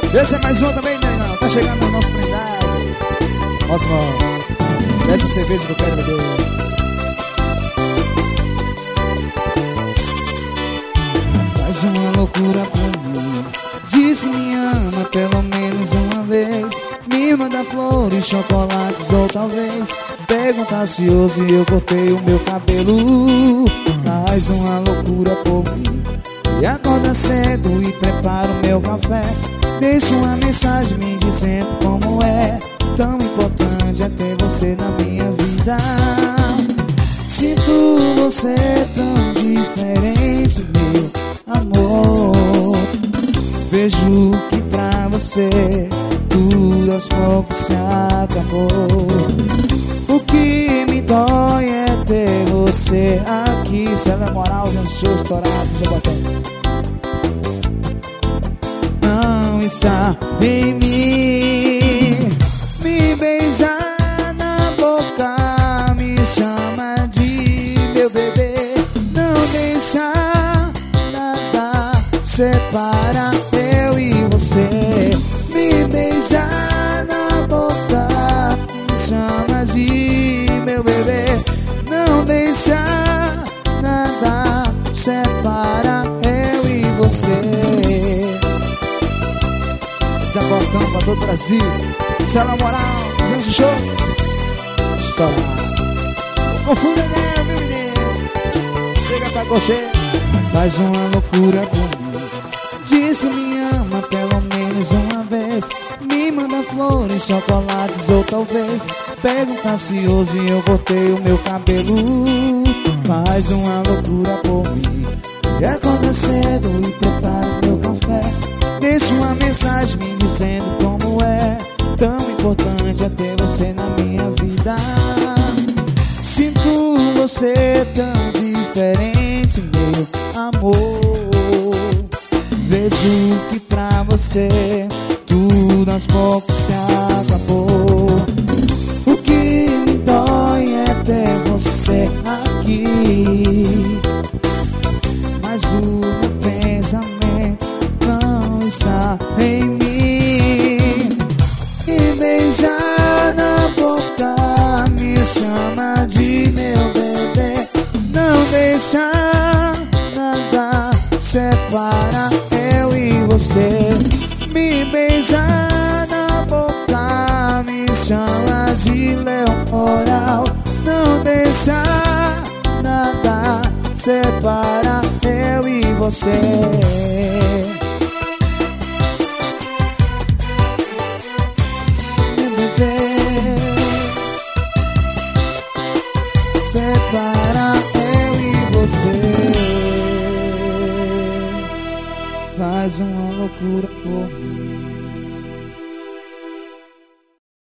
Esse é mais um também, né? Tá chegando no nosso prendado. Nossa, mano, essa cerveja que eu quero beber. Faz uma loucura por mim, diz que me ama pelo menos uma vez. Me manda flores, chocolates ou talvez pergunta ansioso e eu cortei o meu cabelo. Faz uma loucura por mim e acorda cedo e prepara o meu café. Deixa uma mensagem me dizendo como é. Tão importante é ter você na minha vida. Sinto você tão diferente, meu amor. Vejo que pra você tudo aos poucos se acabou. O que me dói é ter você aqui. Se ela é moral, já show estourado, já botei. Não está em mim. Me beija na boca, me chama de meu bebê. Não deixa nada separa eu e você. Me beija na boca, me chama de meu bebê. Não deixa nada separa eu e você. Desaportando pra todo o Brasil. Se ela moral, fazendo esse show, estoura. Não confunda não, meu menino. Chega pra coxer. Faz uma loucura por mim, diz que me ama pelo menos uma vez. Me manda flores, chocolates ou talvez pergunta ansioso e eu cortei o meu cabelo. Faz uma loucura por mim e acorda cedo e prepara o meu café. Deixa uma mensagem me dizendo como é. Tão importante é ter você na minha vida. Sinto você tão diferente, meu amor. Vejo que pra você tudo aos poucos se acabou. O que me dói é ter você aqui, mas o meu pensamento não está em mim. Me beija na boca, me chama de meu bebê. Não deixa nada separa eu e você. Me beija na boca, me chama de leão moral. Não deixa nada separa eu e você. Meu bebê, separa eu e você. Faz uma loucura por mim.